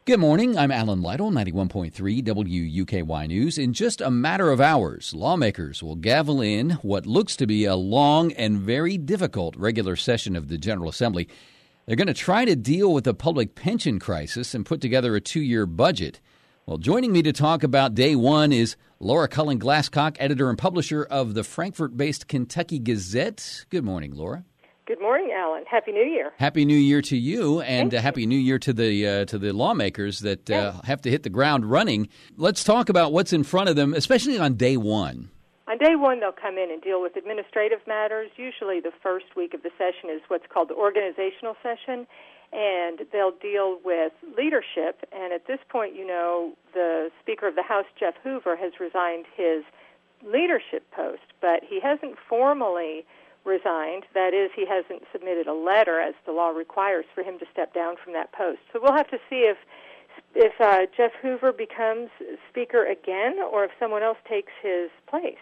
Good morning. I'm Alan Lytle, 91.3 WUKY News. In just a matter of hours, lawmakers will gavel in what looks to be a long and very difficult regular session of the General Assembly. They're going to try to deal with the public pension crisis and put together a 2-year budget. Well, joining me to talk about day one is Laura Cullen-Glasscock, editor and publisher of the Frankfort-based Kentucky Gazette. Good morning, Laura. Good morning, Alan. Happy New Year. Happy New Year to you, and Happy New Year to the lawmakers that have to hit the ground running. Let's talk about what's in front of them, especially on day one. On day one, they'll come in and deal with administrative matters. Usually the first week of the session is what's called the organizational session, and they'll deal with leadership. And at this point, you know, the Speaker of the House, Jeff Hoover, has resigned his leadership post, but he hasn't formally resigned. That is, he hasn't submitted a letter, as the law requires, for him to step down from that post. So we'll have to see if Jeff Hoover becomes Speaker again or if someone else takes his place.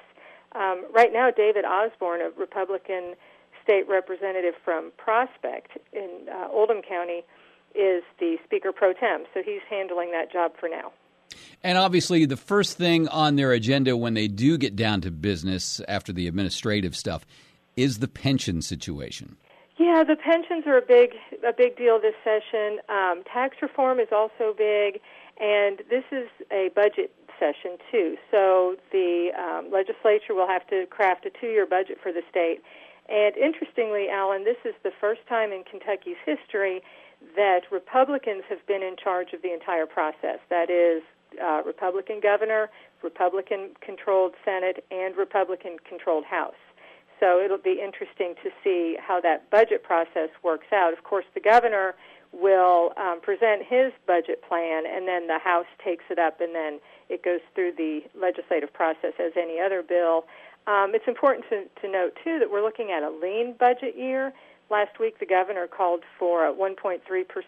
Right now, David Osborne, a Republican state representative from Prospect in Oldham County, is the Speaker pro tem, so he's handling that job for now. And obviously, the first thing on their agenda when they do get down to business after the administrative stuff is the pension situation. Yeah, the pensions are a big deal this session. Tax reform is also big, and this is a budget session too. So the legislature will have to craft a 2-year budget for the state. And interestingly, Alan, this is the first time in Kentucky's history that Republicans have been in charge of the entire process. That is, Republican governor, Republican-controlled Senate, and Republican-controlled House. So it'll be interesting to see how that budget process works out. Of course, the governor will present his budget plan, and then the House takes it up, and then it goes through the legislative process as any other bill. It's important to note, too, that we're looking at a lean budget year. Last week, the governor called for a 1.3%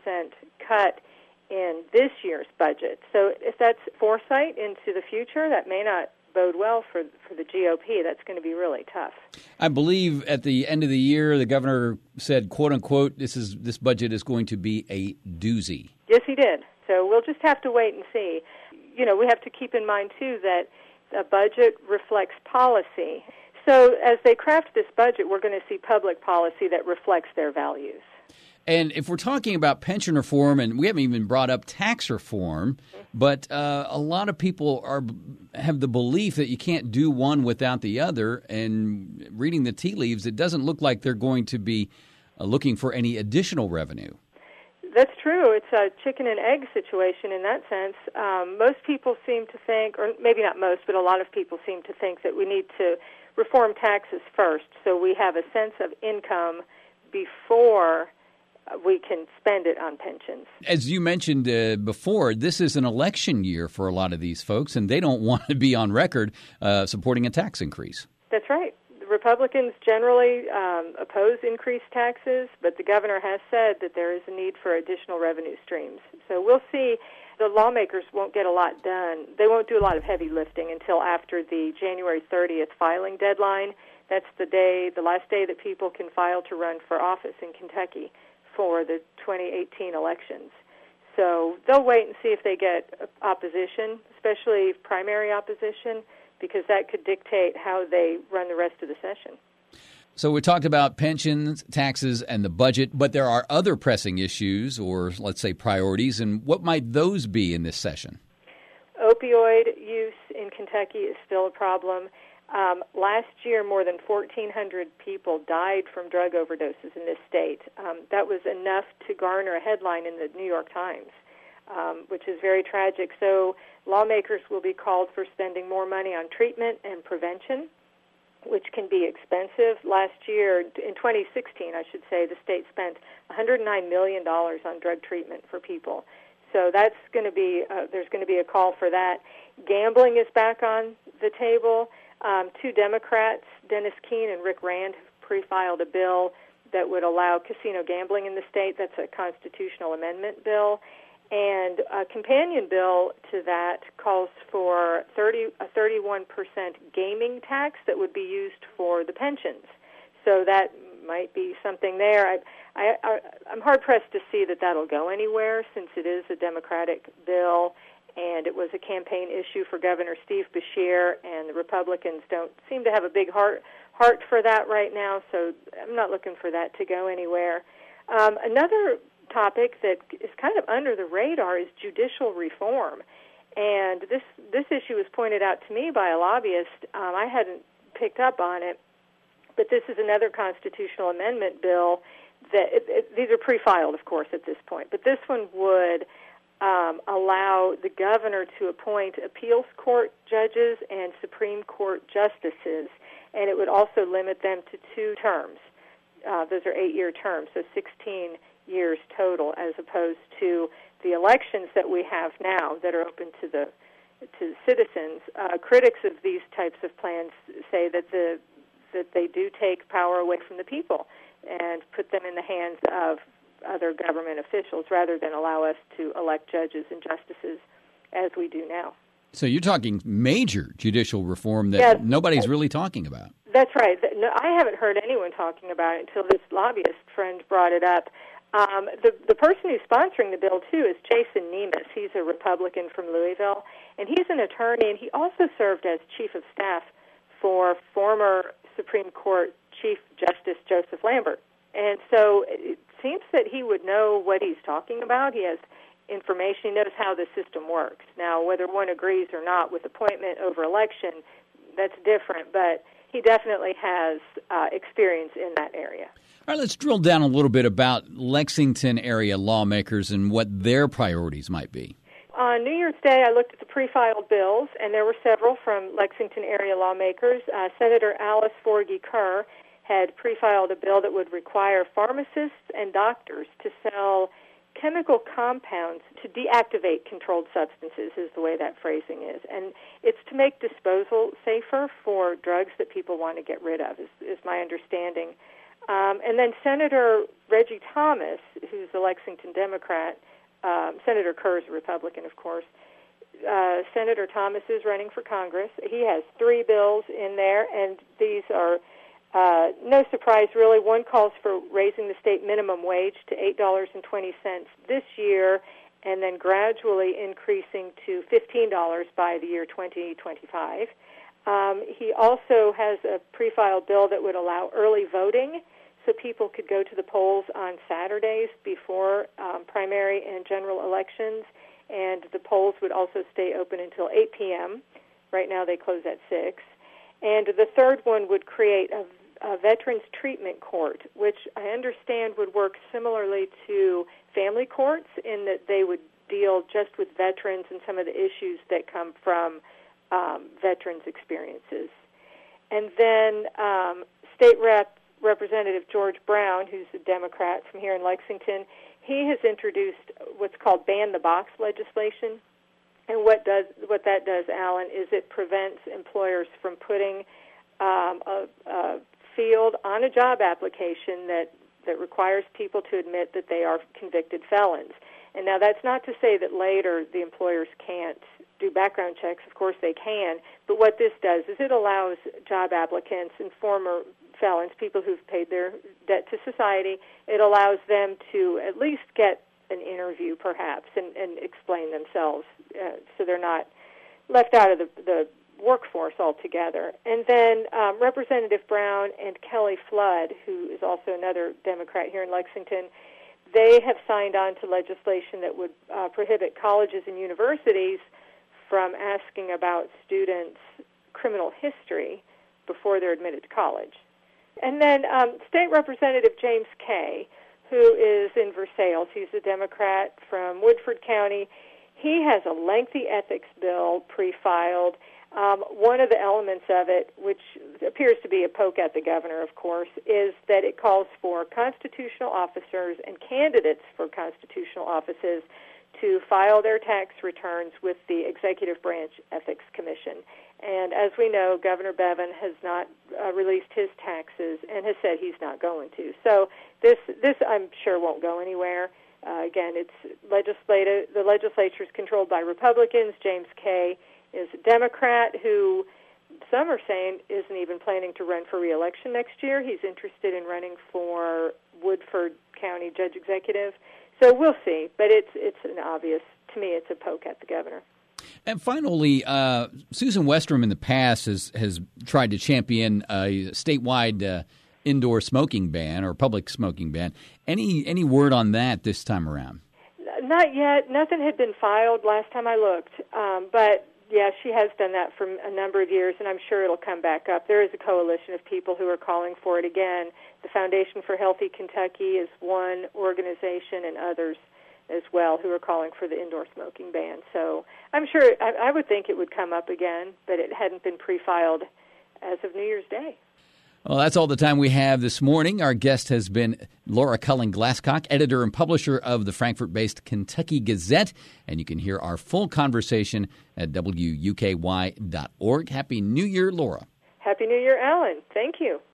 cut in this year's budget. So if that's foresight into the future, that may not bode well for the GOP. That's going to be really tough. I believe at the end of the year, the governor said, quote unquote, this budget is going to be a doozy. Yes, he did. So we'll just have to wait and see. You know, we have to keep in mind, too, that a budget reflects policy. So as they craft this budget, we're going to see public policy that reflects their values. And if we're talking about pension reform, and we haven't even brought up tax reform, but a lot of people have the belief that you can't do one without the other. And reading the tea leaves, it doesn't look like they're going to be looking for any additional revenue. That's true. It's a chicken and egg situation in that sense. Most people seem to think, or maybe not most, but a lot of people seem to think that we need to reform taxes first so we have a sense of income before we can spend it on pensions. As you mentioned before, this is an election year for a lot of these folks, and they don't want to be on record supporting a tax increase. That's right. The Republicans generally oppose increased taxes, but the governor has said that there is a need for additional revenue streams. So we'll see. The lawmakers won't get a lot done. They won't do a lot of heavy lifting until after the January 30th filing deadline. That's the last day that people can file to run for office in Kentucky for the 2018 elections. So they'll wait and see if they get opposition, especially primary opposition, because that could dictate how they run the rest of the session. So we talked about pensions, taxes, and the budget, but there are other pressing issues, or let's say priorities, and what might those be in this session? Opioid use in Kentucky is still a problem. Last year, more than 1,400 people died from drug overdoses in this state. That was enough to garner a headline in the New York Times, which is very tragic. So lawmakers will be called for spending more money on treatment and prevention, which can be expensive. Last year, in 2016, I should say, the state spent $109 million on drug treatment for people. So that's going to be there's going to be a call for that. Gambling is back on the table. 2 Democrats, Dennis Keene and Rick Rand, have pre-filed a bill that would allow casino gambling in the state. That's a constitutional amendment bill. And a companion bill to that calls for a 31% gaming tax that would be used for the pensions. So that might be something there. I'm hard-pressed to see that that'll go anywhere since it is a Democratic bill, and it was a campaign issue for Governor Steve Beshear, and the Republicans don't seem to have a big heart for that right now, so I'm not looking for that to go anywhere. Another topic that is kind of under the radar is judicial reform. And this issue was pointed out to me by a lobbyist. I hadn't picked up on it, but this is another constitutional amendment bill that these are pre-filed, of course, at this point. But this one would allow the governor to appoint appeals court judges and Supreme Court justices, and it would also limit them to 2 terms. Those are 8-year terms, so 16 years total, as opposed to the elections that we have now that are open to citizens. Critics of these types of plans say that they do take power away from the people and put them in the hands of other government officials rather than allow us to elect judges and justices as we do now. So you're talking major judicial reform that nobody's really talking about. That's right. No, I haven't heard anyone talking about it until this lobbyist friend brought it up. The person who's sponsoring the bill, too, is Jason Nemes. He's a Republican from Louisville, and he's an attorney, and he also served as chief of staff for former Supreme Court Chief Justice Joseph Lambert. And so it seems that he would know what he's talking about. He has information. He knows how the system works. Now, whether one agrees or not with appointment over election, that's different, but he definitely has experience in that area. All right, let's drill down a little bit about Lexington area lawmakers and what their priorities might be. On New Year's Day, I looked at the pre-filed bills, and there were several from Lexington area lawmakers. Senator Alice Forgy Kerr had pre-filed a bill that would require pharmacists and doctors to sell chemical compounds to deactivate controlled substances, is the way that phrasing is. And it's to make disposal safer for drugs that people want to get rid of, is my understanding. And then Senator Reggie Thomas, who's a Lexington Democrat, Senator Kerr is a Republican, of course. Senator Thomas is running for Congress. He has 3 bills in there, and these are no surprise, really. One calls for raising the state minimum wage to $8.20 this year, and then gradually increasing to $15 by the year 2025. He also has a pre-filed bill that would allow early voting, so people could go to the polls on Saturdays before primary and general elections, and the polls would also stay open until 8 p.m. Right now they close at 6. And the third one would create a Veterans Treatment Court, which I understand would work similarly to family courts in that they would deal just with veterans and some of the issues that come from veterans' experiences. And then State Representative George Brown, who's a Democrat from here in Lexington, he has introduced what's called Ban the Box legislation. And what that does, Alan, is it prevents employers from putting a field on a job application that requires people to admit that they are convicted felons. And now that's not to say that later the employers can't do background checks. Of course they can. But what this does is it allows job applicants and former felons, people who've paid their debt to society, it allows them to at least get an interview perhaps and explain themselves so they're not left out of the workforce altogether. And then Representative Brown and Kelly Flood, who is also another Democrat here in Lexington, they have signed on to legislation that would prohibit colleges and universities from asking about students' criminal history before they're admitted to college. And then State Representative James Kay, who is in Versailles, he's a Democrat from Woodford County. He has a lengthy ethics bill pre-filed. One of the elements of it, which appears to be a poke at the governor, of course, is that it calls for constitutional officers and candidates for constitutional offices to file their tax returns with the Executive Branch Ethics Commission. And as we know, Governor Bevin has not released his taxes and has said he's not going to. So this I'm sure won't go anywhere. Again, it's legislative. The legislature is controlled by Republicans. James Kay is a Democrat who some are saying isn't even planning to run for re-election next year. He's interested in running for Woodford County Judge Executive. So we'll see. But it's an obvious, to me, it's a poke at the governor. And finally, Susan Westrom in the past has tried to champion a statewide indoor smoking ban or public smoking ban. Any word on that this time around? Not yet. Nothing had been filed last time I looked. But, yeah, she has done that for a number of years, and I'm sure it'll come back up. There is a coalition of people who are calling for it again. The Foundation for Healthy Kentucky is one organization, and others as well who are calling for the indoor smoking ban. So I'm sure, I would think it would come up again, but it hadn't been pre-filed as of New Year's Day. Well, that's all the time we have this morning. Our guest has been Laura Cullen-Glasscock, editor and publisher of the Frankfort-based Kentucky Gazette, and you can hear our full conversation at WUKY.org. Happy New Year, Laura. Happy New Year, Alan. Thank you.